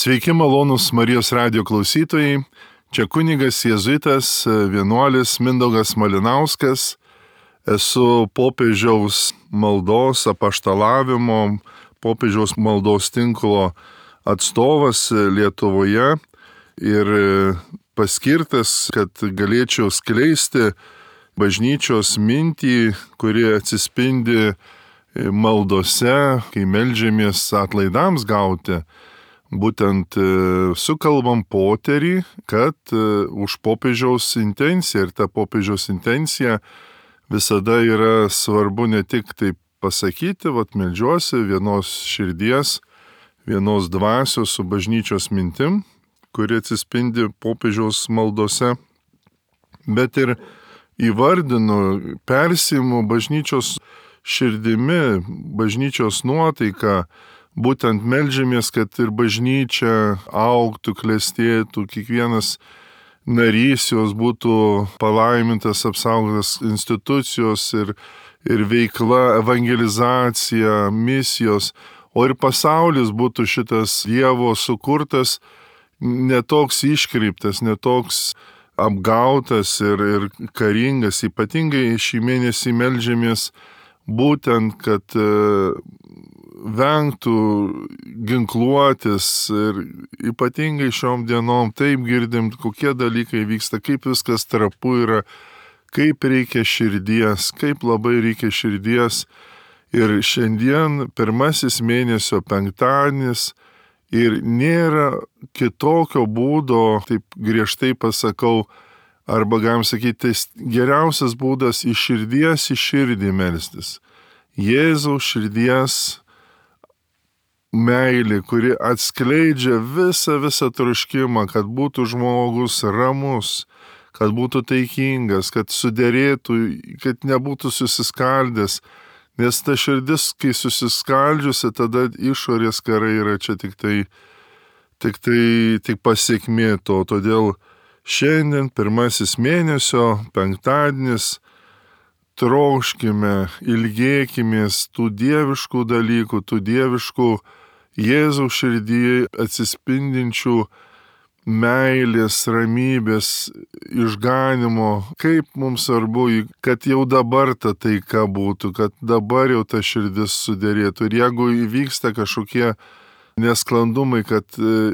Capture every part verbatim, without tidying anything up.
Sveiki malonūs Marijos radijo klausytojai, čia kunigas jėzuitas, vienuolis Mindaugas Malinauskas, esu popiežiaus maldos apaštalavimo, popiežiaus maldos tinklo atstovas Lietuvoje ir paskirtas, kad galėčiau skleisti bažnyčios mintį, kuri atsispindi maldose, kai meldžiamės atlaidams gauti. Būtent sukalbam poterį, kad už popiežiaus intenciją ir ta popiežiaus intencija visada yra svarbu ne tik taip pasakyti, vat meldžiuosi vienos širdies, vienos dvasios su bažnyčios mintim, kuri atsispindi popiežiaus maldose, bet ir įvardinu, persiimu bažnyčios širdimi, bažnyčios nuotaiką, būtent meldžiamės, kad ir bažnyčia augtų, klestėtų, kiekvienas narys jos būtų palaimintas, apsaugotas institucijos ir, ir veikla, evangelizacija, misijos, o ir pasaulis būtų šitas Dievo sukurtas netoks iškreiptas, netoks apgautas ir, ir karingas. Ypatingai šį mėnesį meldžiamės būtent, kad vengtų ginkluotis ir ypatingai šiom dienom taip girdim, kokie dalykai vyksta, kaip viskas trapu yra, kaip reikia širdies, kaip labai reikia širdies. Ir šiandien pirmasis mėnesio penktadienis ir nėra kitokio būdo, taip griežtai pasakau, arba galim sakyti, geriausias būdas iš širdies į širdį melstis. Jėzaus širdies meilė, kuri atskleidžia visą, visą troškimą, kad būtų žmogus ramus, kad būtų taikingas, kad suderėtų, kad nebūtų susiskaldęs, nes ta širdis, kai susiskaldžiusi, tada išorės karai yra čia tik tai, tik tai, tik pasiekmė to. Todėl šiandien pirmasis mėnesio penktadienis, troškime, ilgėkimės tų dieviškų dalykų, tų dieviškų Jėzaus širdyje atsispindinčių meilės, ramybės, išganimo. Kaip mums svarbu, kad jau dabar ta taika būtų, kad dabar jau ta širdis suderėtų. Ir jeigu įvyksta kažkokie nesklandumai, kad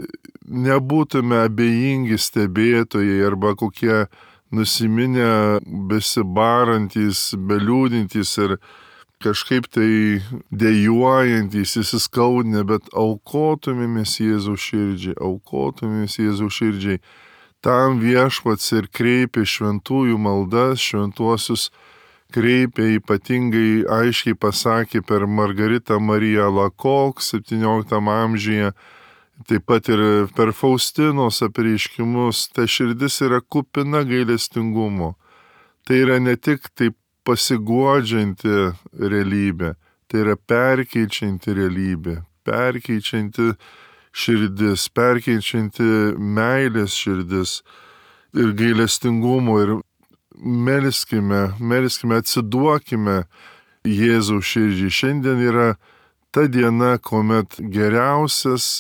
nebūtume abejingi stebėtojai arba kokie nusiminę, besibarantys, beliūdintys ir kažkaip tai dejuojantys, įsiskaudinę, bet aukotumėmės Jėzaus širdžiai, aukotumėmės Jėzaus širdžiai. Tam Viešpats ir kreipia šventųjų maldas, šventuosius kreipia, ypatingai aiškiai pasakė per Margaritą Mariją Lakok septynioliktam amžiuje, taip pat ir per Faustinos apreiškimus. Ta širdis yra kupina gailestingumo. Tai yra ne tik taip pasiguodžianti realybė, tai yra perkeičianti realybė, perkeičianti širdis, perkeičianti meilės širdis ir gailestingumo. Ir melskime, melskime, atsiduokime Jėzaus širdžiai. Šiandien yra ta diena, kuomet geriausias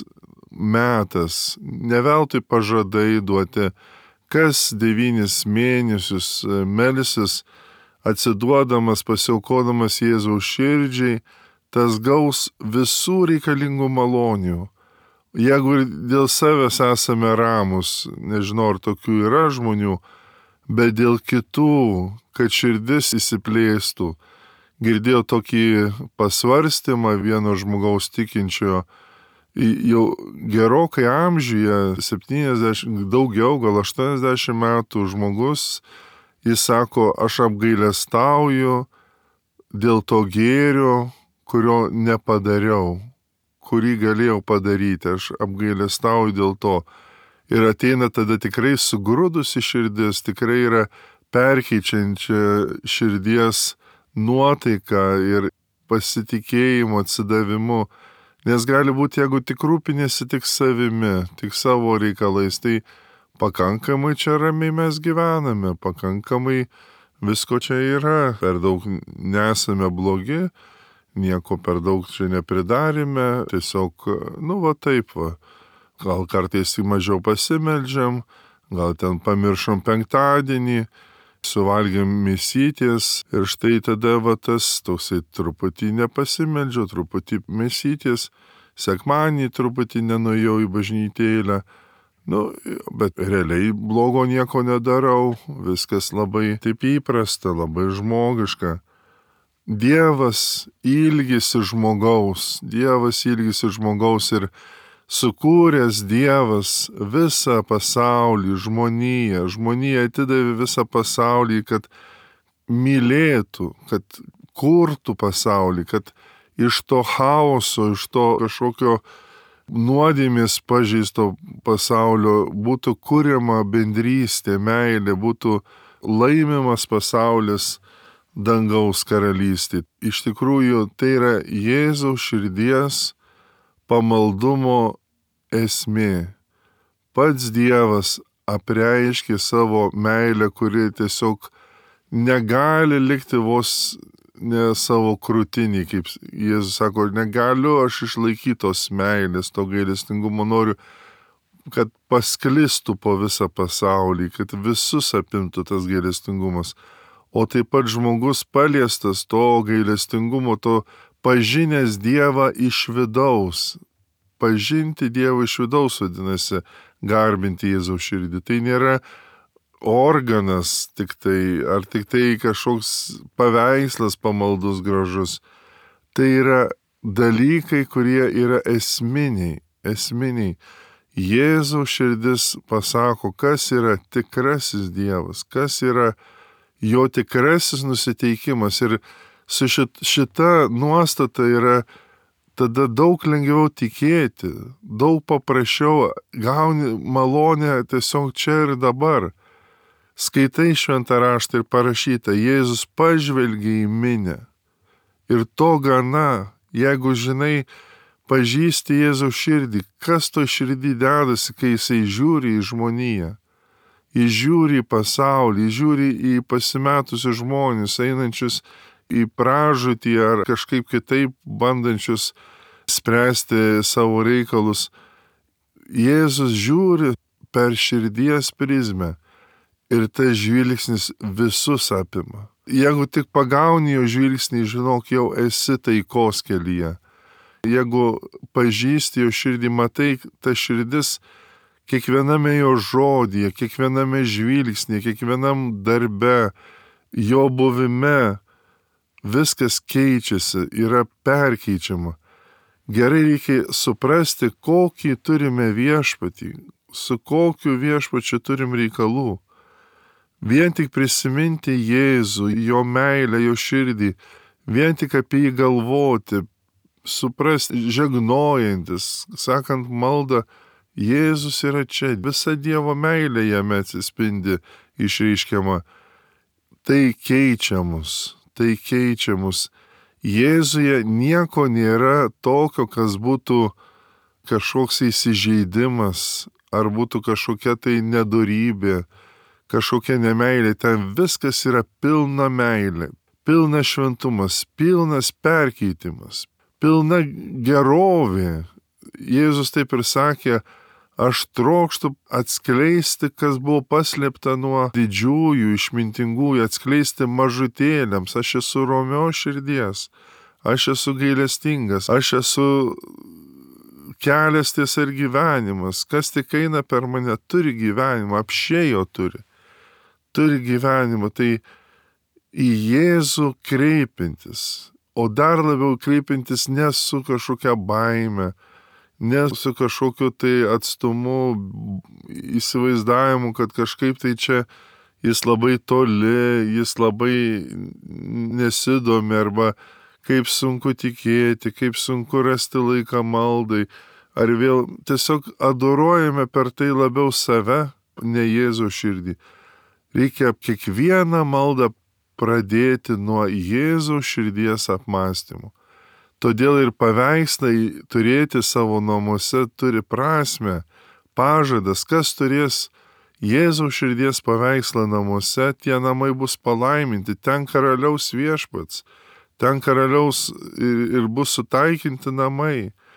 metas, ne veltui pažadai duoti, kas devynis mėnesius melsis, atsiduodamas, pasiaukodamas Jėzaus širdžiai, tas gaus visų reikalingų malonių. Jeigu dėl savęs esame ramus, nežinau, ar tokių yra žmonių, bet dėl kitų, kad širdis įsiplėstų. Girdėjau tokį pasvarstymą vieno žmogaus tikinčiojo, jau gerokai amžiuje, septyniasdešimt, daugiau, gal aštuoniasdešimt metų žmogus, jis sako, aš apgailestauju dėl to gėrio, kurio nepadariau, kurį galėjau padaryti, aš apgailestauju dėl to. Ir ateina tada tikrai sugrūdusi širdis, tikrai yra perkeičiančia širdies nuotaika ir pasitikėjimo, atsidavimu. Nes gali būti, jeigu tik rūpinėsi tik savimi, tik savo reikalais, tai pakankamai čia ramiai mes gyvename, pakankamai visko čia yra, per daug nesame blogi, nieko per daug čia nepridarėme, tiesiog, nu va taip va, gal kartais mažiau pasimeldžiam, gal ten pamiršom penktadienį, suvalgėm mėsytės ir štai tada va tas toksai truputį nepasimeldžiau, truputį mėsytės, sekmanį truputį nenuėjau į bažnytėlę. Nu, bet realiai blogo nieko nedarau, viskas labai taip įprasta, labai žmogiška. Dievas ilgisi žmogaus, Dievas ilgisi žmogaus ir sukūręs Dievas visą pasaulį, žmoniją, žmonija atidavė visą pasaulį, kad mylėtų, kad kurtų pasaulį, kad iš to chaoso, iš to kažkokio nuodėmės pažeisto pasaulio būtų kuriama bendrystė, meilė, būtų laimimas pasaulis dangaus karalystė. Iš tikrųjų, tai yra Jėzaus širdies pamaldumo esmė. Pats Dievas apreiškė savo meilę, kuri tiesiog negali likti vos ne savo krūtinį, kaip Jėzus sako, negaliu aš išlaikyti tos meilės, to gailestingumo, noriu, kad pasklistų po visą pasaulį, kad visus apimtų tas gailestingumas. O taip pat žmogus paliestas to gailestingumo, to pažinęs Dievą iš vidaus. Pažinti Dievą iš vidaus vadinasi garbinti Jėzaus širdį. Tai nėra organas tik tai, ar tik tai kažkoks paveikslas pamaldus gražus. Tai yra dalykai, kurie yra esminiai, esminiai. Jėzaus širdis pasako, kas yra tikrasis Dievas, kas yra jo tikrasis nusiteikimas. Ir su šit, šita nuostata yra tada daug lengviau tikėti, daug paprasčiau, gauni malonę tiesiog čia ir dabar. Skaitai šventą raštą ir parašyta, Jėzus pažvelgė į minią. Ir to gana, jeigu žinai, pažįsti Jėzaus širdį, kas to širdį dedasi, kai jisai žiūri į žmoniją. Jis žiūri į pasaulį, jis žiūri į pasimetusius žmonės, einančius į pražūtį ar kažkaip kitaip bandančius spręsti savo reikalus. Jėzus žiūri per širdies prizmę ir tas žvilgsnis visus apima. Jeigu tik pagauni jo žvilgsnį, žinok, jau esi taikos kelyje. Jeigu pažįsti jo širdį, matai, ta širdis kiekviename jo žodyje, kiekviename žvilgsnėje, kiekvienam darbe, jo buvime, viskas keičiasi, yra perkeičiama. Gerai reikia suprasti, kokį turime viešpatį, su kokiu viešpačiu turim reikalų. Vien tik prisiminti Jėzų, jo meilę, jo širdį, vien tik apie jį galvoti, suprasti, žegnojantis, sakant maldą, Jėzus yra čia, visa Dievo meilė jame atsispindi išreiškiama. Tai keičia mus, tai keičia mus. Jėzuje nieko nėra tokio, kas būtų kažkoks įsižeidimas, ar būtų kažkokia tai nedorybė, kažkokia nemeilė. Ten viskas yra pilna meilė, pilna šventumas, pilnas perkeitimas, pilna gerovė. Jėzus taip ir sakė, aš trokštu atskleisti, kas buvo paslėpta nuo didžiųjų, išmintingųjų, atskleisti mažutėliams. Aš esu romios širdies, aš esu gailestingas, aš esu kelias, tiesa ir gyvenimas. Kas tik eina per mane, turi gyvenimą, apšėjo turi. Turi gyvenimą, tai į Jėzų kreipintis, o dar labiau kreipintis ne su kažkokia baime, ne su kažkokiu tai atstumu, įsivaizdavimu, kad kažkaip tai čia jis labai toli, jis labai nesidomi, arba kaip sunku tikėti, kaip sunku rasti laiką maldai, ar vėl tiesiog adoruojame per tai labiau save, ne Jėzaus širdį. Reikia kiekvieną maldą pradėti nuo Jėzaus širdies apmąstymų. Todėl ir paveikslai turėti savo namuose turi prasme, pažadas, kas turės Jėzaus širdies paveikslą namuose, tie namai bus palaiminti, ten karaliaus viešpats, ten karaliaus ir, ir bus sutaikinti namai,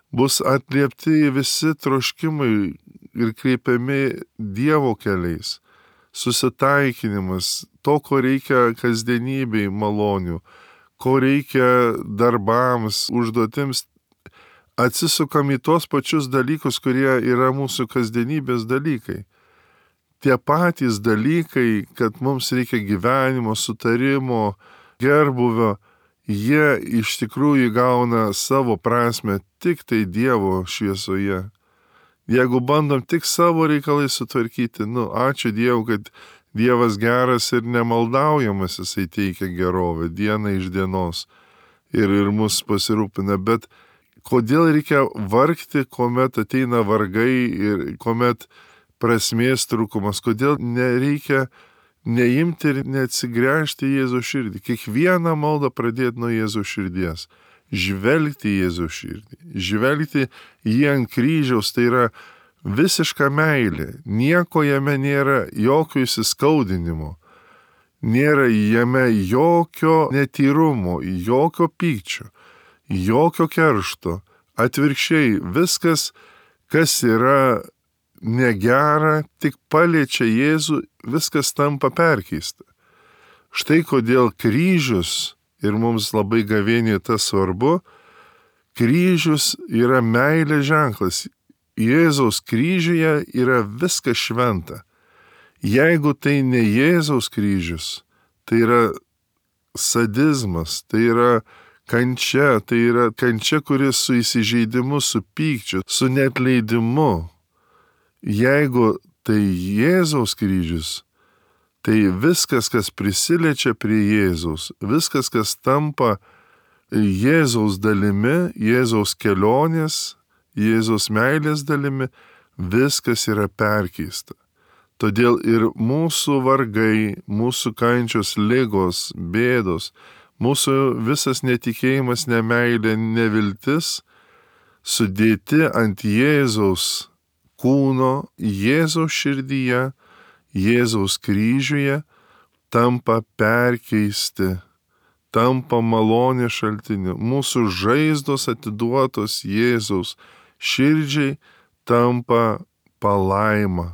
bus atliepti visi troškimai ir kreipiami Dievo keliais. Susitaikinimas, to, ko reikia kasdienybei malonių, ko reikia darbams, užduotims, atsisukam į tuos pačius dalykus, kurie yra mūsų kasdienybės dalykai. Tie patys dalykai, kad mums reikia gyvenimo, sutarimo, gerbuvio, jie iš tikrųjų gauna savo prasme tik tai Dievo šviesoje. Jeigu bandom tik savo reikalai sutvarkyti, nu, ačiū Dievui, kad Dievas geras ir nemaldaujamas, jisai teikia gerovę dieną iš dienos ir, ir mus pasirūpina. Bet kodėl reikia vargti, kuomet ateina vargai ir kuomet prasmės trūkumas, kodėl nereikia neimti ir neatsigręžti į Jėzaus širdį. Kiekvieną maldą pradėti nuo Jėzaus širdies. Žvelgti į Jėzaus širdį. Žvelgti jį ant kryžiaus, tai yra visiška meilė. Nieko jame nėra jokio įsiskaudinimo. Nėra jame jokio netyrumo, jokio pykčio, jokio keršto. Atvirkščiai, viskas, kas yra negera, tik paliečia Jėzų, viskas tampa perkeista. Štai kodėl kryžius, ir mums labai gavėniai tas svarbu, kryžius yra meilės ženklas. Jėzaus kryžiuje yra viskas šventa. Jeigu tai ne Jėzaus kryžius, tai yra sadizmas, tai yra kančia, tai yra kančia, kuris su įsižeidimu, su pykčiu, su neatleidimu. Jeigu tai Jėzaus kryžius, tai viskas, kas prisiliečia prie Jėzaus, viskas, kas tampa Jėzaus dalimi, Jėzaus kelionės, Jėzaus meilės dalimi, viskas yra perkeista. Todėl ir mūsų vargai, mūsų kančios, ligos, bėdos, mūsų visas netikėjimas, nemeilė, neviltis sudėti ant Jėzaus kūno, Jėzaus širdyje, Jėzaus kryžiuje, tampa perkeisti, tampa malonės šaltiniu. Mūsų žaizdos atiduotos Jėzaus širdžiai tampa palaima.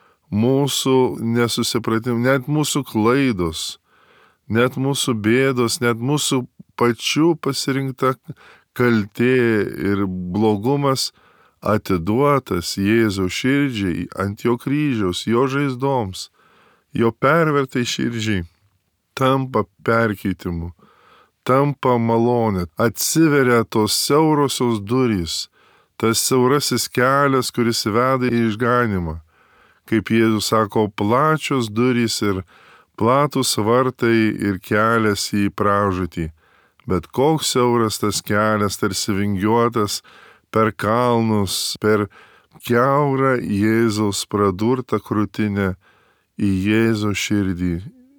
Mūsų nesusipratimai, net mūsų klaidos, net mūsų bėdos, net mūsų pačių pasirinkta kaltė ir blogumas atiduotas Jėzaus širdžiai ant jo kryžiaus, jo žaizdoms, jo pervertai širdžiai, tampa perkeitimu, tampa malonė, atsiveria tos siaurosios durys, tas siaurasis kelias, kuris veda į išganimą. Kaip Jėzus sako, plačios durys ir platus vartai ir kelias į pražūtį. Bet koks siauras tas kelias, tarsi vingiuotas, per kalnus, per kiaurą Jėzaus pradurtą krūtinę į Jėzaus širdį,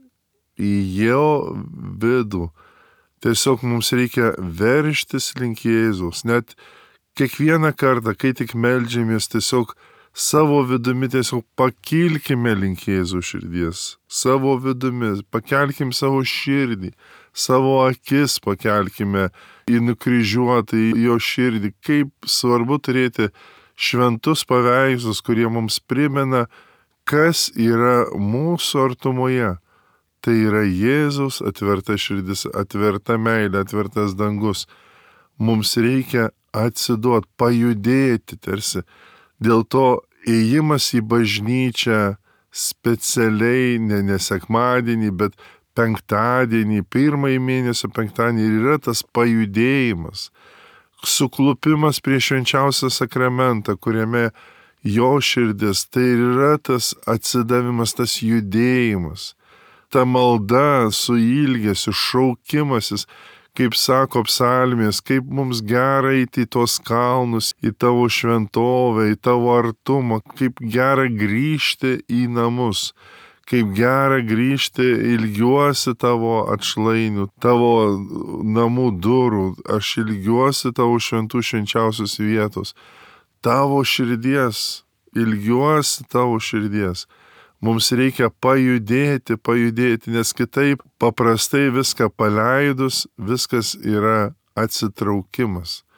į jo vidų. Tiesiog mums reikia verštis link Jėzaus. Net kiekvieną kartą, kai tik meldžiamės, tiesiog savo vidumi tiesiog pakilkime link Jėzaus širdies. Savo vidumi, pakelkim savo širdį, savo akis pakelkime į nukryžiuotą, į jo širdį. Kaip svarbu turėti šventus paveikslus, kurie mums primena, kas yra mūsų artumoje. Tai yra Jėzaus atverta širdis, atverta meilė, atvertas dangus. Mums reikia atsiduoti, pajudėti tarsi. Dėl to ėjimas į bažnyčią specialiai, ne, ne sekmadienį, bet penktadienį, pirmąjį mėnesio penktadienį yra tas pajudėjimas, suklupimas prie švenčiausią sakramentą, kuriame jo širdis, tai yra tas atsidavimas, tas judėjimas, ta malda su ilgesiu, šaukimasis, kaip sako psalmės, kaip mums gera eiti į tos kalnus, į tavo šventovę, į tavo artumą, kaip gera grįžti į namus, kaip gera grįžti, ilgiuosi tavo atšlainių, tavo namų durų, aš ilgiuosi tavo šventų švenčiausios vietos, tavo širdies, ilgiuosi tavo širdies. Mums reikia pajudėti, pajudėti, nes kitaip paprastai viską paleidus, viskas yra atsitraukimas.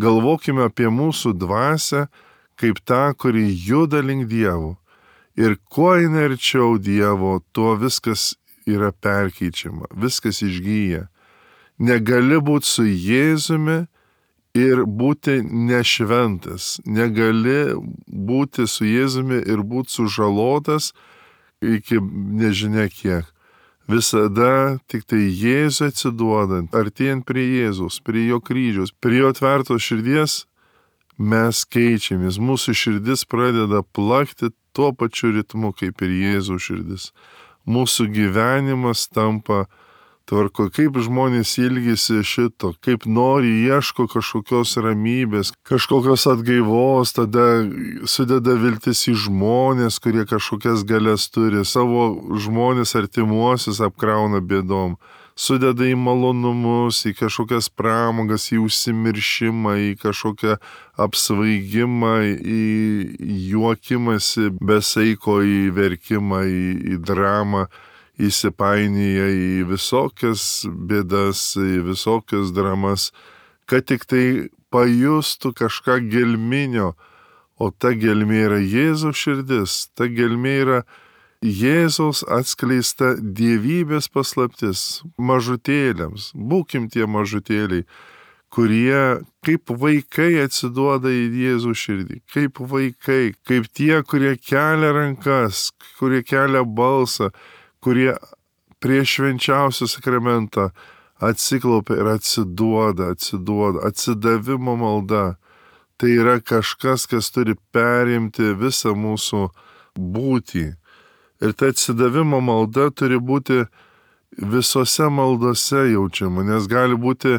Galvokime apie mūsų dvasią kaip tą, kuri juda link Dievo. Ir kuo jinai arčiau Dievo, tuo viskas yra perkeičiama, viskas išgyja. Negali būti su Jėzumi ir būti nešventas. Negali būti su Jėzumi ir būti sužalotas iki nežinia kiek. Visada tik tai Jėzui atsiduodant, artėjant prie Jėzaus, prie jo kryžiaus, prie jo atvertos širdies, mes keičiamės. Mūsų širdis pradeda plakti tuo pačiu ritmu kaip ir Jėzaus širdis. Mūsų gyvenimas tampa tvarko, kaip žmonės ilgisi šito, kaip nori, ieško kažkokios ramybės, kažkokios atgaivos, tada sudeda viltis į žmonės, kurie kažkokias galias turi, savo žmonės artimuosius apkrauna bėdom, sudeda į malonumus, į kažkokias pramogas, į užsimiršimą, į kažkokią apsvaigimą, į juokimąsi besaiko, į verkimą, į, į dramą. Įsipainėja į visokias bėdas, į visokias dramas, kad tik tai pajustų kažką gelminio, o ta gelmė yra Jėzaus širdis, ta gelmė yra Jėzaus atskleista dievybės paslaptis mažutėliams. Būkim tie mažutėliai, kurie kaip vaikai atsiduoda į Jėzaus širdį, kaip vaikai, kaip tie, kurie kelia rankas, kurie kelia balsą, kurie prieš švenčiausią sakramentą atsiklaupia ir atsiduoda, atsiduoda, atsidavimo malda. Tai yra kažkas, kas turi perimti visą mūsų būtį. Ir ta atsidavimo malda turi būti visose maldose jaučiama, nes gali būti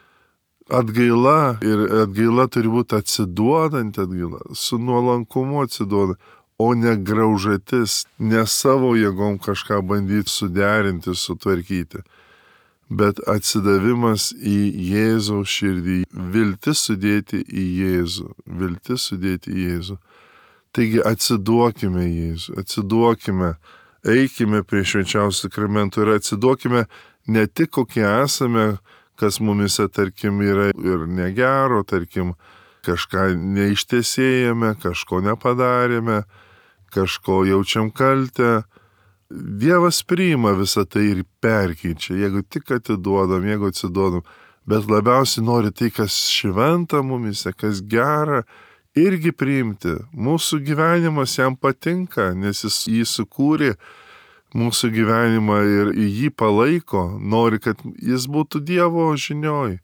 atgaila ir atgaila turi būti atsiduodanti atgaila, su nuolankumu atsiduodant. O ne graužatis, ne savo jėgom kažką bandyti suderinti, sutvarkyti, bet atsidavimas į Jėzaus širdį, viltis sudėti į Jėzų, viltis sudėti į Jėzų. Taigi atsiduokime Jėzų, atsiduokime, eikime prie švenčiausių sakramentų ir atsiduokime ne tik kokie esame, kas mumise, tarkim, yra ir negero, tarkim, kažką neištesėjame, kažko nepadarėme, kažko jaučiam kaltę. Dievas priima visą tai ir perkeičia, jeigu tik atiduodam, jeigu atsiduodam, bet labiausiai nori tai, kas šventa mumise, kas gera, irgi priimti. Mūsų gyvenimas jam patinka, nes jis jį sukūrė, mūsų gyvenimą ir jį palaiko, nori, kad jis būtų Dievo žinioj.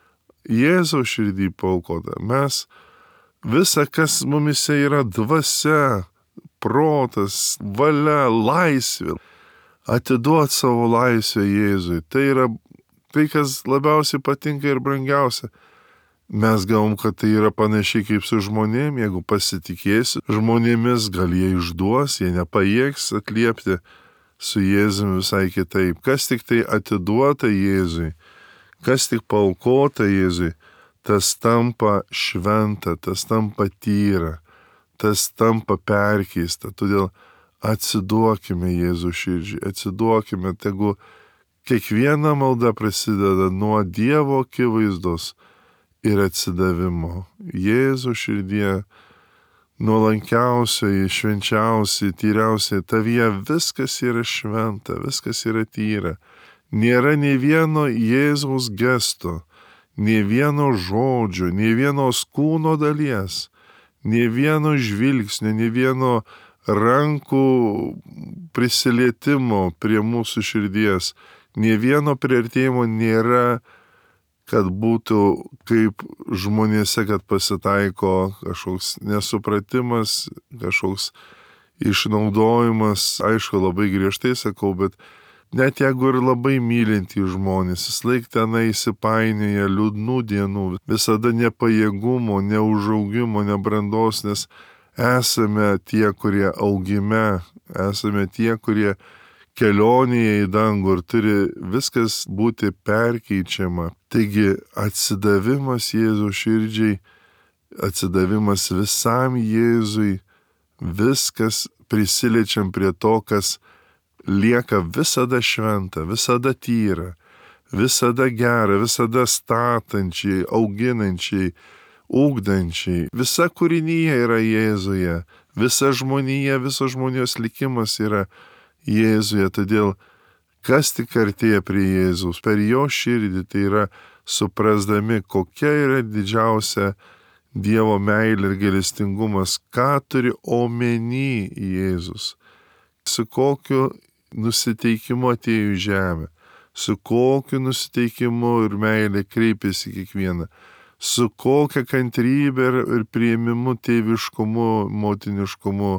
Jėzaus širdį paaukota. Mes visa, kas mumise yra dvasia, protas, valia, laisvė, atiduot savo laisvę Jėzui. Tai yra tai, kas labiausiai patinka ir brangiausia. Mes galvom, kad tai yra panašiai kaip su žmonėm, jeigu pasitikėsi žmonėmis, gal jie išduos, jie nepajėgs atliepti. Su Jėzumi visai kitaip. Kas tik tai atiduota Jėzui, kas tik paaukota Jėzui, tas tampa šventa, tas tampa tyra, tas tampa perkeista. Todėl atsiduokime Jėzų širdžiai, atsiduokime, tegu kiekviena malda prasideda nuo Dievo akivaizdos ir atsidavimo. Jėzų širdie nuolankiausiai, švenčiausiai, tyriausiai, tavyje viskas yra šventa, viskas yra tyra. Nėra nei vieno Jėzaus gesto, nei vieno žodžio, nei vienos kūno dalies, nei vieno žvilgsnio, nei vieno rankų prisilietimo prie mūsų širdies, nei vieno priartėjimo nėra, kad būtų kaip žmonėse, kad pasitaiko kažkoks nesupratimas, kažkoks išnaudojimas. Aišku, labai griežtai sakau, bet net jeigu ir labai mylintys žmonės, vis laik tenai įsipainioja liūdnų dienų, visada nepajėgumo, neužaugimo, nebrandos, nes esame tie, kurie augime, esame tie, kurie kelionėje į dangų ir turi viskas būti perkeičiama. Taigi atsidavimas Jėzaus širdžiai, atsidavimas visam Jėzui, viskas prisiliečiam prie to, kas lieka visada šventa, visada tyra, visada gera, visada statančiai, auginančiai, ugdančiai. Visa kūrinyje yra Jėzuje, visa žmonija, visos žmonijos likimas yra Jėzuje. Todėl kas tik artėja prie Jėzaus, per jo širdį, tai yra suprasdami, kokia yra didžiausia Dievo meilė ir gailestingumas, ką turi omeny Jėzus, su kokiu nusiteikimu atėjo į žemę, su kokiu nusiteikimu ir meilė kreipėsi kiekvieną, su kokia kantrybė ir, ir priėmimu, tėviškumu, motiniškumu,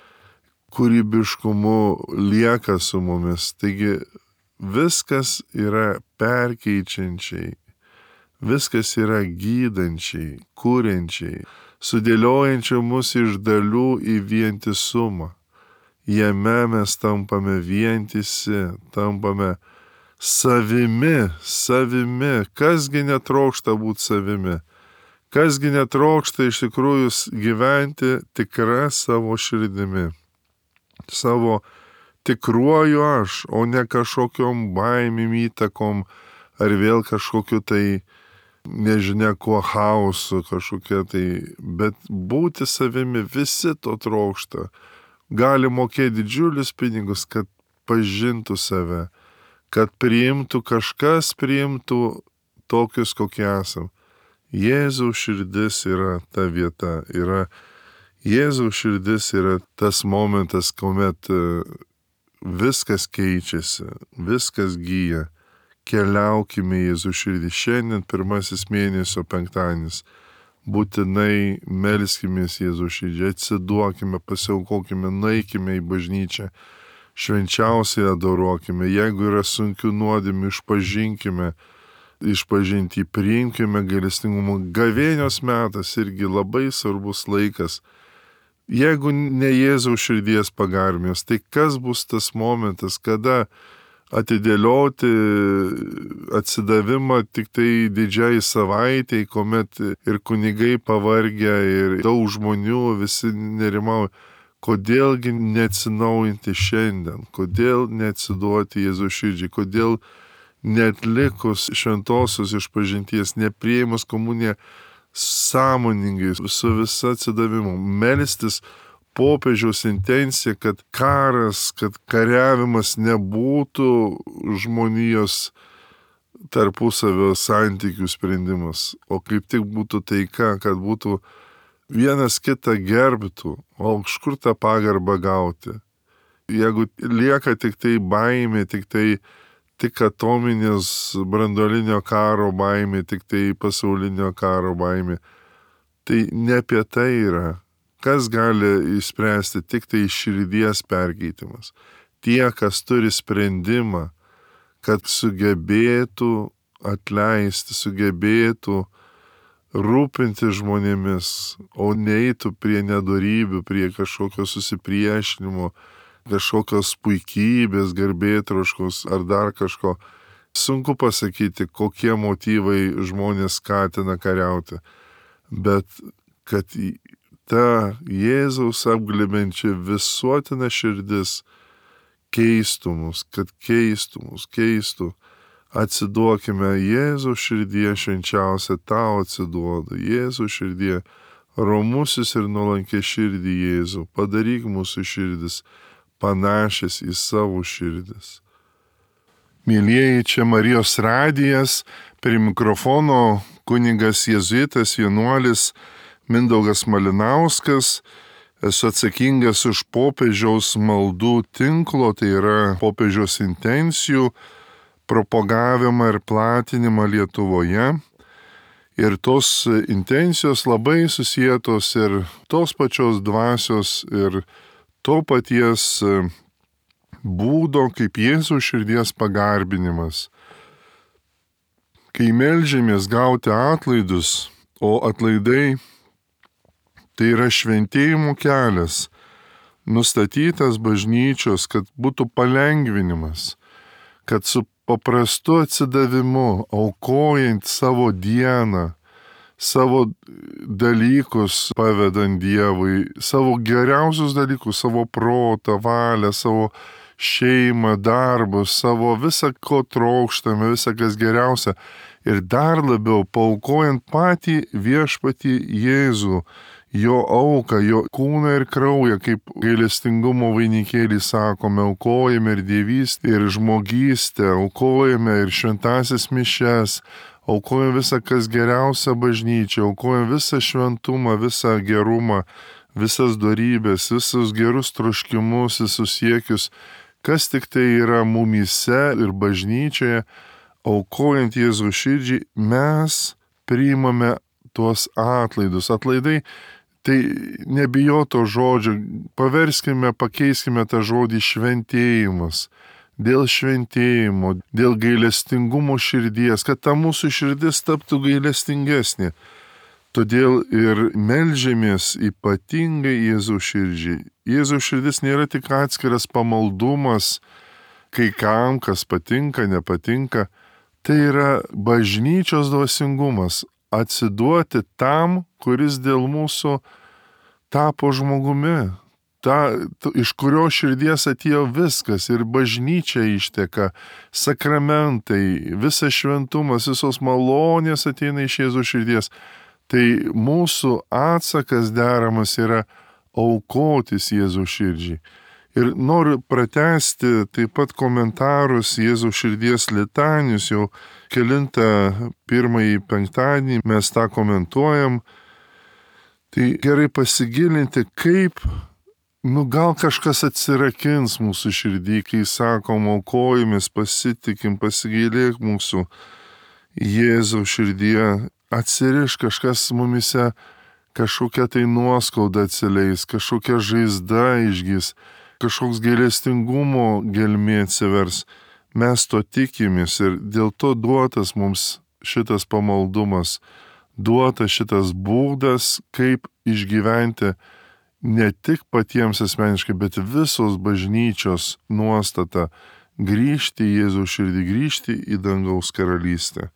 kūrybiškumu lieka su mumis. Taigi viskas yra perkeičiančiai. Viskas yra gydančiai, kuriančiai, sudėliojančiai mus iš dalių į vientisumą. Jame mes tampame vientisi, tampame savimi, savimi. Kasgi netrokšta būti savimi? Kasgi netrokšta iš tikrųjų gyventi tikrą savo širdimi, savo tikruoju aš, o ne kažkokiom baimėm įtakom ar vėl kažkokiu tai nežinia kuo chaosu kažkokia tai, bet būti savimi, visi to trokšta. Gali mokėti didžiulius pinigus, kad pažintų save, kad priimtų kažkas, priimtų tokius, kokie esam. Jėzaus širdis yra ta vieta, yra Jėzaus širdis yra tas momentas, kuomet viskas keičiasi, viskas gyja. Keliaukime Jėzų širdį. Šiandien pirmasis mėnesio penktadienis. Būtinai melskimės Jėzų širdį, atsiduokime, pasiaukokime, nueikime į bažnyčią, švenčiausiai adoruokime. Jeigu yra sunkių nuodėmių, išpažinkime, išpažinti, priimkime gailestingumą. Gavėnios metas irgi labai svarbus laikas. Jeigu ne Jėzaus širdies pagarmės, tai kas bus tas momentas, kada atidėlioti atsidavimą tik tai didžiai savaitei, kuomet ir kunigai pavargę, ir daug žmonių visi nerimauja. Kodėlgi neatsinaujinti šiandien, kodėl neatsiduoti Jėzaus širdžiai, kodėl neatlikus šventosios išpažinties, nepriėmus komuniją sąmoningai, su visa atsidavimu, melstis popiežiaus intencija, kad karas, kad kariavimas nebūtų žmonijos tarpusavio santykių sprendimas, o kaip tik būtų taika, kad būtų vienas kitą gerbtų, o iš kur tą pagarbą gauti. Jeigu lieka tik tai baimė, tik tai tik atominės branduolinio karo baimė, tik tai pasaulinio karo baimė, tai ne apie tai yra. Kas gali išspręsti? Tik tai širdies perkeitimas. Tie, kas turi sprendimą, kad sugebėtų atleisti, sugebėtų rūpinti žmonėmis, o neeitų prie nedorybių, prie kažkokio susipriešinimo, kažkokios puikybės, garbėtroškos ar dar kažko. Sunku pasakyti, kokie motyvai žmonės skatina kariauti, bet kad ta Jėzaus apglėbiančia visuotina širdis keistų mus, kad keistų mus, keistų. Atsiduokime Jėzaus širdie švenčiausia, tau atsiduoda. Jėzaus širdie, romusis ir nuolankė širdį Jėzų. Padaryk mūsų širdis panašias į savo širdis. Mėlyjeji, čia Marijos radijas, prie mikrofono kunigas jėzuitas vienuolis Mindaugas Malinauskas. Esu atsakingas už popiežiaus maldų tinklo, tai yra popiežiaus intencijų propagavimą ir platinimą Lietuvoje. Ir tos intencijos labai susietos ir tos pačios dvasios ir to paties būdo kaip Jėzaus širdies pagarbinimas. Kai meldžiamės gauti atlaidus, o atlaidai tai yra šventėjimo kelias, nustatytas bažnyčios, kad būtų palengvinimas, kad su paprastu atsidavimu, aukojant savo dieną, savo dalykus pavedant Dievui, savo geriausius dalykus, savo protą, valią, savo šeimą, darbus, savo visą, ko trokštame, visą, kas geriausia, ir dar labiau paaukojant patį viešpatį Jėzų, jo auką, jo kūną ir kraują, kaip gailestingumo vainikėlį sakome, aukojame ir dievystę, ir žmogystę, aukojame ir šventasias mišes, aukojame visą, kas geriausia bažnyčia, aukojame visą šventumą, visą gerumą, visas dorybės, visus gerus troškimus, visus siekius, kas tik tai yra mumyse ir bažnyčioje, aukojant Jėzų širdžiai, mes priimame tuos atlaidus. Atlaidai tai nebijoto žodžio, paverskime, pakeiskime tą žodį šventėjimas. Dėl šventėjimo, dėl gailestingumo širdies, kad ta mūsų širdis taptų gailestingesnė. Todėl ir meldžiamės ypatingai Jėzų širdžiai. Jėzų širdis nėra tik atskiras pamaldumas, kai kam, kas patinka, nepatinka. Tai yra bažnyčios dvasingumas. Atsiduoti tam, kuris dėl mūsų tapo žmogumi. Ta, iš kurio širdies atėjo viskas ir bažnyčia išteka, sakramentai, visas šventumas, visos malonės ateina iš Jėzų širdies. Tai mūsų atsakas deramas yra aukotis Jėzų širdžiai. Ir noriu pratęsti taip pat komentarus Jėzų širdies litanijos, jau kelintą pirmąjį penktadienį mes tą komentuojam. Tai gerai pasigilinti, kaip, nu gal kažkas atsirakins mūsų širdį, kai sakom, aukojimės, pasitikim, pasigailėk mūsų Jėzų širdyje, atsiriš kažkas mumise, kažkokia tai nuoskauda atsileis, kažkokia žaizda išgis, kažkoks gailestingumo gelmė atsivers. Mes to tikimės ir dėl to duotas mums šitas pamaldumas, duotas šitas būdas, kaip išgyventi ne tik patiems asmeniškai, bet visos bažnyčios nuostata grįžti į Jėzų širdį, grįžti į dangaus karalystę.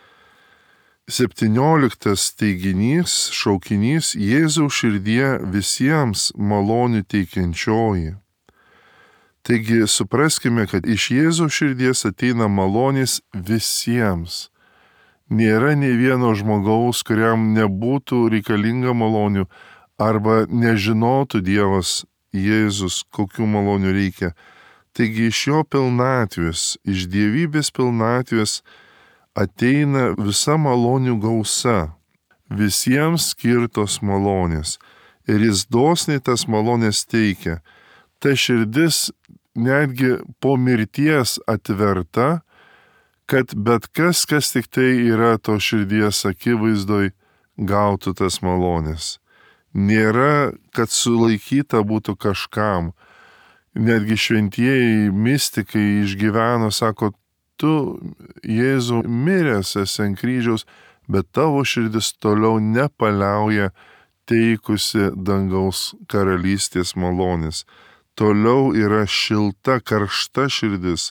septynioliktas teiginys, šaukinys Jėzaus širdie visiems malonių teikiančioji. Taigi supraskime, kad iš Jėzaus širdies ateina malonės visiems. Nėra nei vieno žmogaus, kuriam nebūtų reikalinga malonių arba nežinotų Dievas Jėzus, kokių malonių reikia. Taigi iš jo pilnatvės, iš dievybės pilnatvės ateina visa malonių gausa, visiems skirtos malonės. Ir jis dosniai tas malonės teikia. Ta širdis netgi po mirties atverta, kad bet kas, kas tik tai yra to širdies akivaizdoj, gautų tas malonės. Nėra, kad sulaikyta būtų kažkam. Netgi šventieji mistikai išgyveno, sako, tu, Jėzau, miręs esi ant kryžiaus, bet tavo širdis toliau nepaliauja teikusi dangaus karalystės malonės. Toliau yra šilta, karšta širdis.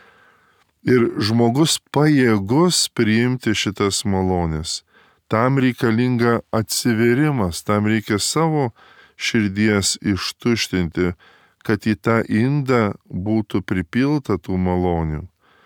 Ir žmogus pajėgus priimti šitas malonės. Tam reikalinga atsiverimas, tam reikia savo širdies ištuštinti, kad į tą indą būtų pripilta tų malonių.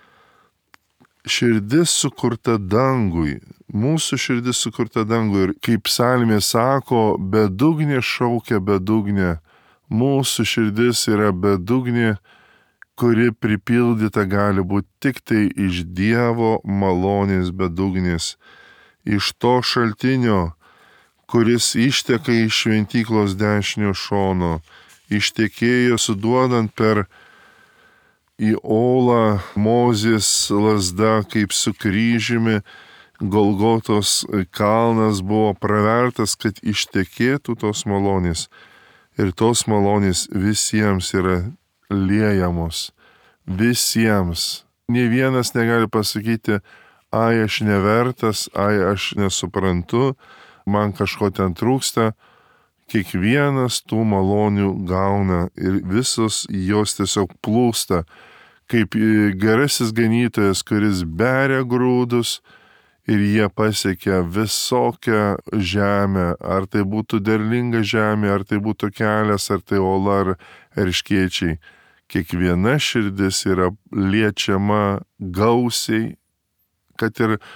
Širdis sukurta dangui, mūsų širdis sukurta dangui ir kaip psalmė sako, bedugnė šaukia bedugnė, mūsų širdis yra bedugnė, kuri pripildyta gali būti tik tai iš Dievo malonės bedugnės, iš to šaltinio, kuris išteka iš šventyklos dešinio šono, ištekėjo suduodant per į olą Mozės lazda, kaip su kryžiumi, Golgotos kalnas buvo pravertas, kad ištekėtų tos malonės. Ir tos malonės visiems yra liejamos. Visiems. Nė vienas negali pasakyti, ai aš nevertas, ai aš nesuprantu, man kažko ten trūksta. Kiekvienas tų malonių gauna ir visos jos tiesiog plūsta, kaip gerasis ganytojas, kuris beria grūdus ir jie pasiekia visokią žemę, ar tai būtų derlinga žemė, ar tai būtų kelias, ar tai ola, ar erškėčiai. Kiekviena širdis yra liečiama gausiai, kad ir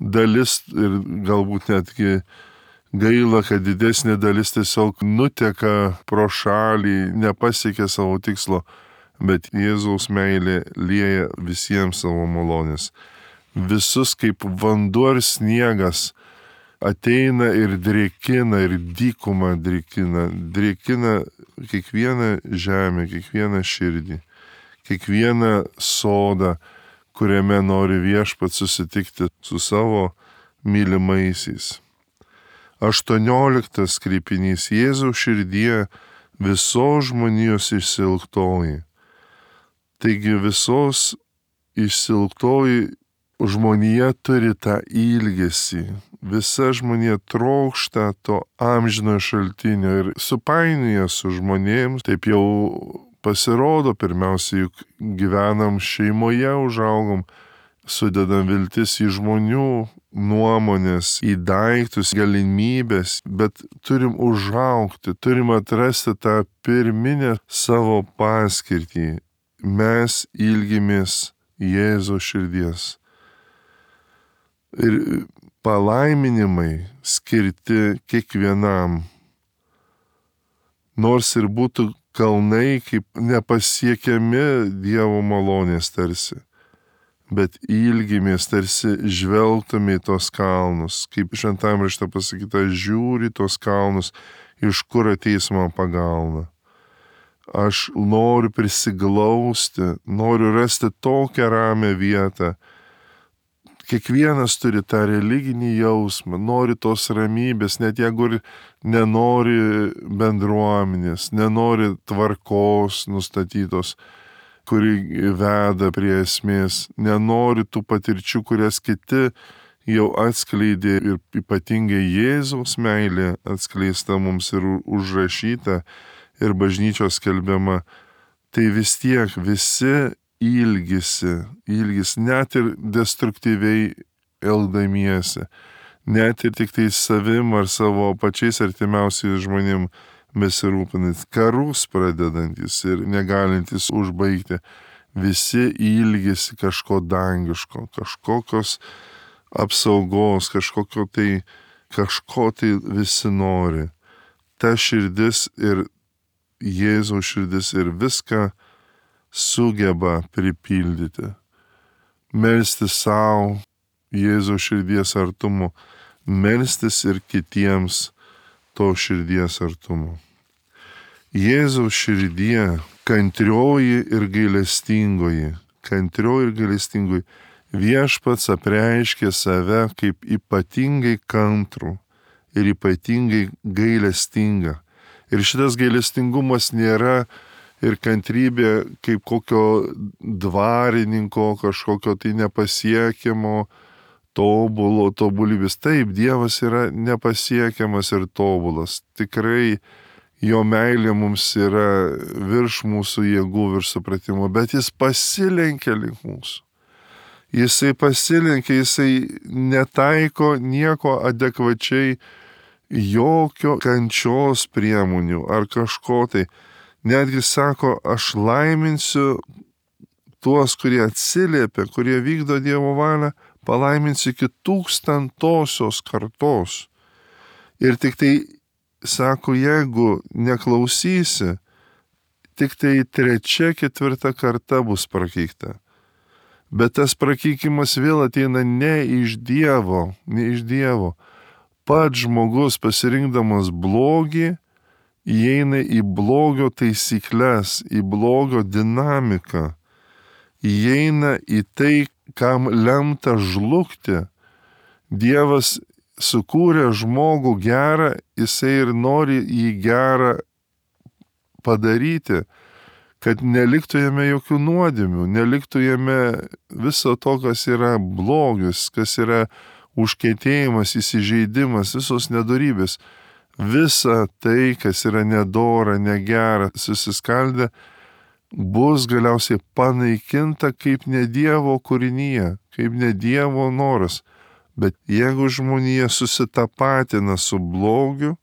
dalis ir galbūt netgi gaila, kad didesnė dalis tiesiog nuteka pro šalį, nepasiekia savo tikslo, bet Jėzaus meilė lieja visiems savo malonės. Visus kaip vanduo ir sniegas ateina ir drėkina, ir dykumą drėkina, drėkina kiekvieną žemę, kiekvieną širdį, kiekvieną sodą, kuriame nori viešpats susitikti su savo mylimaisiais. Aštuonioliktas kreipinys Jėzaus širdie visos žmonijos išsiilgtoji. Taigi visos išsiilgtoji žmonija turi tą ilgesį. Visa žmonija trokšta to amžinojo šaltinio ir supainioja su žmonėms. Taip jau pasirodo, pirmiausia, juk gyvenam šeimoje, užaugom, sudedam viltis į žmonių nuomonės, į daiktus, galimybės, bet turim užaugti, turim atrasti tą pirminę savo paskirtį. Mes ilgimės Jėzaus širdies. Ir palaiminimai skirti kiekvienam. Nors ir būtų kalnai kaip nepasiekiami Dievo malonės tarsi, bet ilgimės tarsi žvelgtume į tos kalnus, kaip šventam rašte pasakyta, žiūri tos kalnus, iš kur ateis man pagalba. Aš noriu prisiglausti, noriu rasti tokią ramią vietą. Kiekvienas turi tą religinį jausmą, nori tos ramybės, net jeigu ir nenori bendruomenės, nenori tvarkos nustatytos, kuri veda prie esmės, nenori tų patirčių, kurias kiti jau atskleidė ir ypatingai Jėzaus meilė atskleista mums ir užrašyta ir bažnyčios skelbiama, tai vis tiek visi ilgisi, ilgis net ir destruktyviai elgdamiesi, net ir tik tai savim ar savo pačiais artimiausiais žmonėm besirūpinant, karus pradedantis ir negalintis užbaigti, visi ilgisi kažko dangiško, kažkokios apsaugos, kažkokio tai, kažko tai visi nori. Ta širdis ir Jėzaus širdis ir viską sugeba pripildyti. Melstis savo Jėzaus širdies artumo, melstis ir kitiems to širdies artumo. Jėzaus širdie kantrioji ir gailestingoji, kantrioji ir gailestingoji, viešpats apreiškė save kaip ypatingai kantrų ir ypatingai gailestinga. Ir šitas gailestingumas nėra ir kantrybė kaip kokio dvarininko, kažkokio tai nepasiekiamo, tobulo, tobulybės. Taip, Dievas yra nepasiekiamas ir tobulas. Tikrai jo meilė mums yra virš mūsų jėgų, virš supratimo, bet jis pasilenkia link mūsų. Jisai pasilenkia, jisai netaiko nieko adekvačiai, jokio kančios priemonių ar kažko tai. Netgi sako, aš laiminsiu tuos, kurie atsiliepia, kurie vykdo Dievo valią, palaiminsiu iki tūkstantosios kartos. Ir tik tai, sako, jeigu neklausysi, tik tai trečia, ketvirta karta bus prakeikta. Bet tas prakeikimas vėl ateina ne iš Dievo, ne iš Dievo. Pats žmogus pasirinkdamas blogį, įeina į blogio taisyklės, į blogio dinamiką, įeina į tai, kam lemta žlugti. Dievas sukūrė žmogų gerą, jisai ir nori jį gerą padaryti, kad neliktų jame jokių nuodėmių, neliktų jame viso to, kas yra blogis, kas yra užkietėjimas, įsižeidimas, visos nedorybės. Visa tai, kas yra nedora, negera, susiskaldę, bus galiausiai panaikinta kaip ne Dievo kūrinyje, kaip ne Dievo noras. Bet jeigu žmonija susitapatina su blogiu,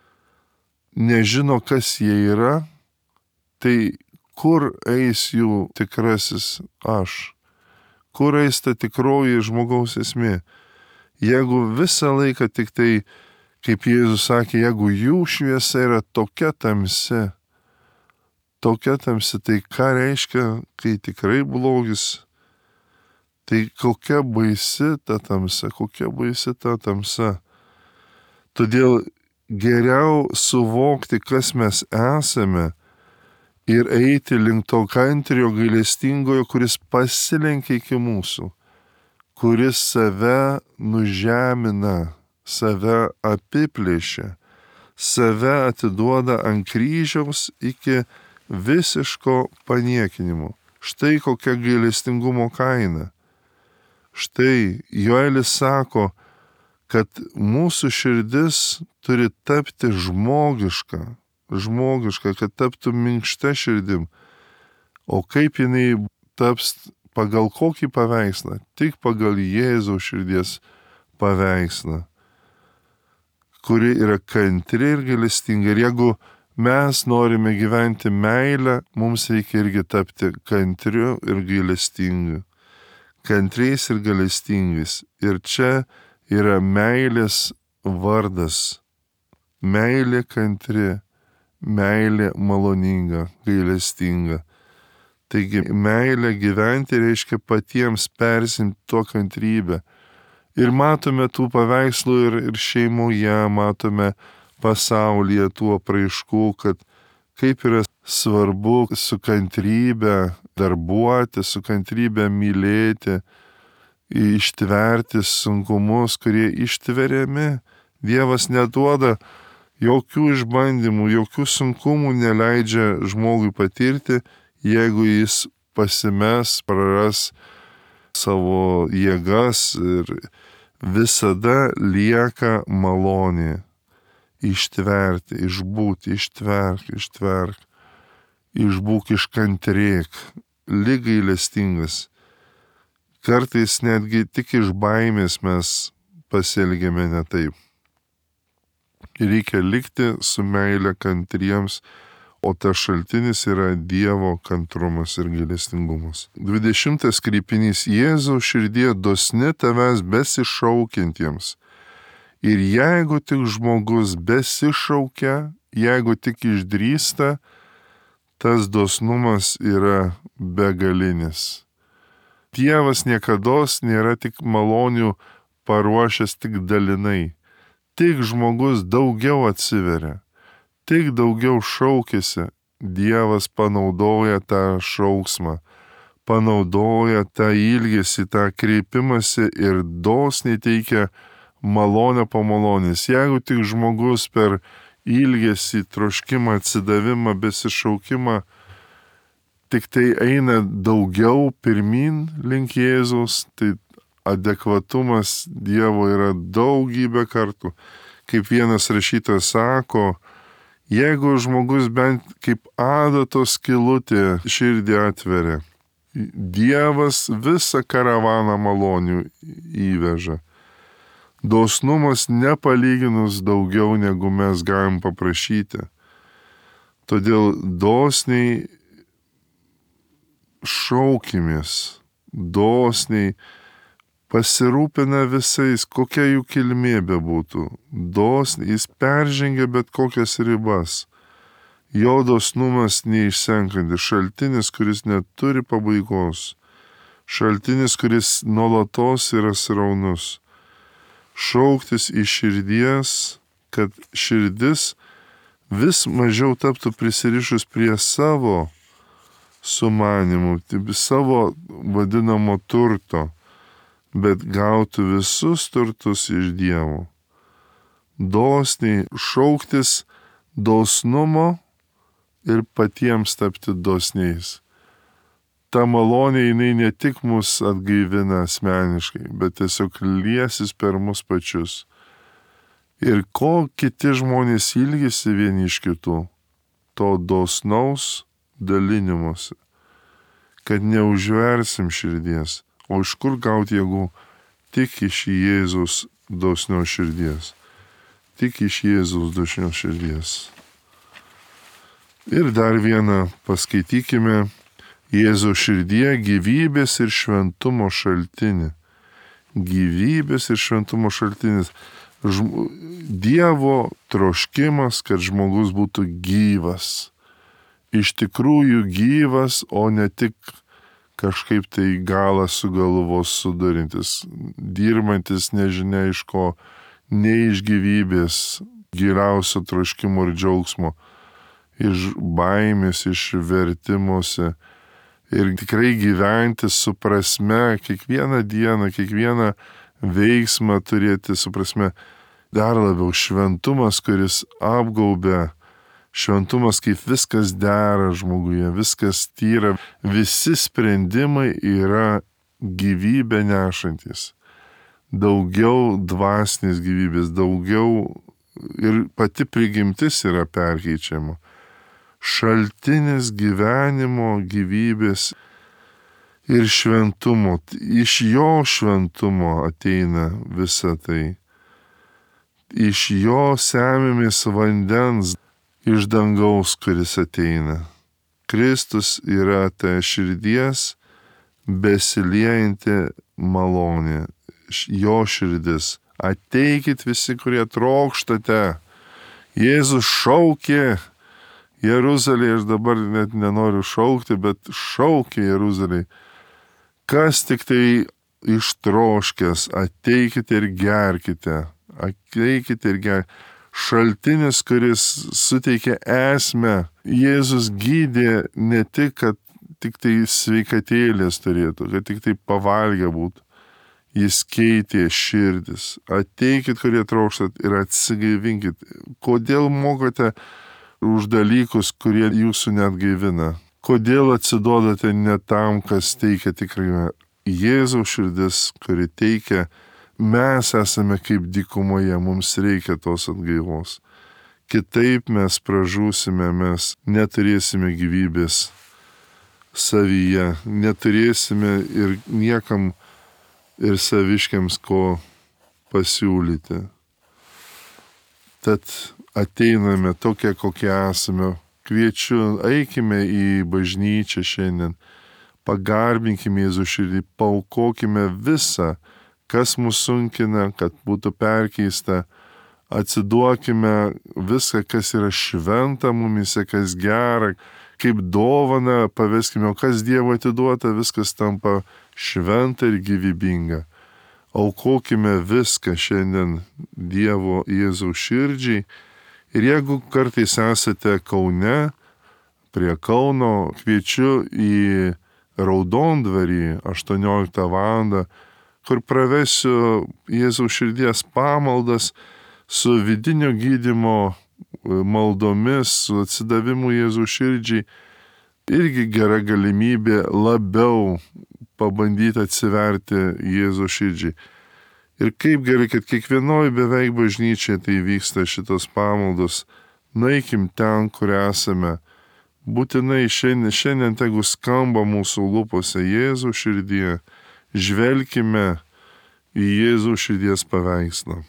nežino, kas jie yra, tai kur eis jų tikrasis aš? Kur eis ta tikroji žmogaus esmė? Jeigu visą laiką tik tai, kaip Jėzus sakė, jeigu jų šviesa yra tokia tamsi, tokia tamsi, tai ką reiškia, kai tikrai blogis? Tai kokia baisi ta tamsa, kokia baisi ta tamsa. Todėl geriau suvokti, kas mes esame ir eiti link to kantrio gailestingojo, kuris pasilenkia iki mūsų, kuris save nužemina, save apiplėšia, save atiduoda ant kryžiaus iki visiško paniekinimo. Štai kokia gailestingumo kaina. Štai Joelis sako, kad mūsų širdis turi tapti žmogiška, žmogiška, kad taptų minkšta širdim. O kaip jinai taps, pagal kokį paveikslą? Tik pagal Jėzaus širdies paveikslą, kuri yra kantri ir gailestinga. Ir jeigu mes norime gyventi meilę, mums reikia irgi tapti kantriu ir gailestingu. Kantriais ir gailestingais. Ir čia yra meilės vardas. Meilė kantri, meilė maloninga, gailestinga. Taigi meilė gyventi reiškia patiems persimti tuo kantrybę. Ir matome tų paveikslų ir, ir šeimoje, matome pasaulyje tų apraiškų, kad kaip yra svarbu su kantrybė darbuoti, su kantrybė mylėti, ištverti sunkumus, kurie ištveriami. Dievas neduoda jokių išbandymų, jokių sunkumų neleidžia žmogui patirti, jeigu jis pasimes, praras savo jėgas ir visada lieka malonė. Ištverti, išbūti, ištverk, ištverk, išbūk, iškantrėk, lyg gailestingas. Kartais netgi tik iš baimės mes pasielgiame ne taip. Reikia likti su meile kantriems, o tas šaltinis yra Dievo kantrumas ir gailestingumas. dvidešimtas kreipinys: Jėzaus širdie dosni tavęs besišaukiantiems. Ir jeigu tik žmogus besišaukia, jeigu tik išdrįsta, tas dosnumas yra begalinis. Dievas niekados nėra tik malonių paruošęs tik dalinai. Tik žmogus daugiau atsiveria, tik daugiau šaukėsi, Dievas panaudoja tą šauksmą, panaudoja tą ilgesį, tą kreipimąsi ir dosniai teikia malonę po malonės. Jeigu tik žmogus per ilgesį, troškimą, atsidavimą, besišaukimą tik tai eina daugiau pirmin link Jėzaus, tai adekvatumas Dievo yra daugybę kartų. Kaip vienas rašytojas sako, jeigu žmogus bent kaip adatos skylutė širdį atveria, Dievas visą karavaną malonių įveža. Dosnumas nepalyginus daugiau, negu mes galim paprašyti. Todėl dosniai šaukimės, dosniai pasirūpina visais, kokia jų kilmė bebūtų. Dosniai, jis peržengia bet kokias ribas. Jo dosnumas neišsenkantis, šaltinis, kuris neturi pabaigos. Šaltinis, kuris nuolatos yra sraunus. Šauktis iš širdies, kad širdis vis mažiau taptų prisirišus prie savo sumanimų, savo vadinamo turto, bet gautų visus turtus iš Dievo. Dosniai šauktis dosnumo ir patiems tapti dosniais. Ta malonė jinai ne tik mus atgaivina asmeniškai, bet tiesiog liesis per mus pačius. Ir ko kiti žmonės ilgisi vieni iš kitų, to dosnaus dalinimuose, kad neužversim širdies. O iš kur gauti jėgų? Tik iš Jėzaus dosnios širdies. Tik iš Jėzaus dosnios širdies. Ir dar vieną paskaitykime. Jėzaus širdie gyvybės ir šventumo šaltinį. gyvybės ir šventumo šaltinis. Žm... Dievo troškimas, kad žmogus būtų gyvas. Iš tikrųjų gyvas, o ne tik kažkaip tai galą su galvos sudarintis, dirbantis nežinia iš ko, ne iš gyvybės, giliausio troškimo ir džiaugsmo, iš baimės, iš vertimuose. Ir tikrai gyventi su prasme, kiekvieną dieną, kiekvieną veiksmą turėti su prasme. Dar labiau šventumas, kuris apgaubia, šventumas, kaip viskas dera žmoguje, viskas tyra, visi sprendimai yra gyvybę nešantis. Daugiau dvasinės gyvybės, daugiau ir pati prigimtis yra perkeičiama. Šaltinis gyvenimo, gyvybės ir šventumo. Iš jo šventumo ateina visa tai. Iš jo semimės vandens iš dangaus, kuris ateina. Kristus yra ta širdies besiliejanti malonė. Jo širdis. Ateikit visi, kurie trokštate. Jėzus šaukė Jeruzalėje, aš dabar net nenoriu šaukti, bet šaukė Jeruzalėje. Kas tik tai ištroškęs, ateikite ir gerkite. Ateikite ir gerkite. Šaltinis, kuris suteikia esmę. Jėzus gydė ne tik, kad tik tai sveikatėlės turėtų, kad tik tai pavalgę būtų. Jis keitė širdis. Ateikit, kurie trokštat, ir atsigaivinkit. Kodėl mokote už dalykus, kurie jūsų net gaivina? Kodėl atsiduodate ne tam, kas teikia tikrai? Jėzaus širdis, kuri teikia, mes esame kaip dykumoje, mums reikia tos atgaivos. Kitaip mes pražūsime, mes neturėsime gyvybės savyje, neturėsime ir niekam ir saviškiams ko pasiūlyti. Tad ateiname tokie, kokie esame. Kviečiu, eikime į bažnyčią šiandien, pagarbinkime Jėzų širdį, paaukokime visą, kas mus sunkina, kad būtų perkeista, atsiduokime viską, kas yra šventa mumise, kas gera, kaip dovana paveskime, o kas Dievo atiduota, viskas tampa šventa ir gyvybinga. Aukokime viską šiandien Dievo Jėzaus širdžiai. Ir jeigu kartais esate Kaune, prie Kauno, kviečiu į Raudondvarį aštuonioliktą valandą, kur pravesiu Jėzaus širdies pamaldas su vidinio gydymo maldomis, su atsidavimu Jėzaus širdžiai. Irgi gera galimybė labiau pabandyti atsiverti Jėzaus širdžiai. Ir kaip gerai, kad kiekvienoj beveik bažnyčiai tai vyksta šitos pamaldos. Nueikim ten, kur esame. Būtinai šiandien, šiandien tegu skamba mūsų lūpose Jėzaus širdyje. Žvelkime į Jėzaus širdies paveikslą.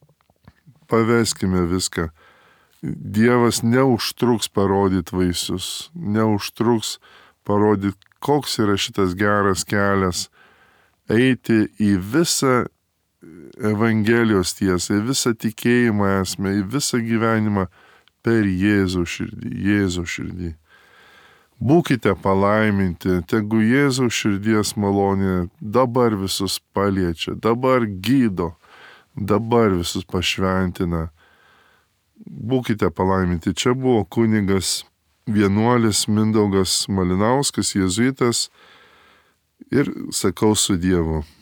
Paveskime viską. Dievas neužtruks parodyti vaisius, neužtruks parodyti, koks yra šitas geras kelias, eiti į visą Evangelijos tiesą, į visą tikėjimą esmę, į visą gyvenimą per Jėzaus širdį, Jėzaus širdį. Būkite palaiminti, tegu Jėzaus širdies malonė dabar visus paliečia, dabar gydo, dabar visus pašventina. Būkite palaiminti. Čia buvo kunigas vienuolis Mindaugas Malinauskas, jėzuitas, ir sakau su Dievu.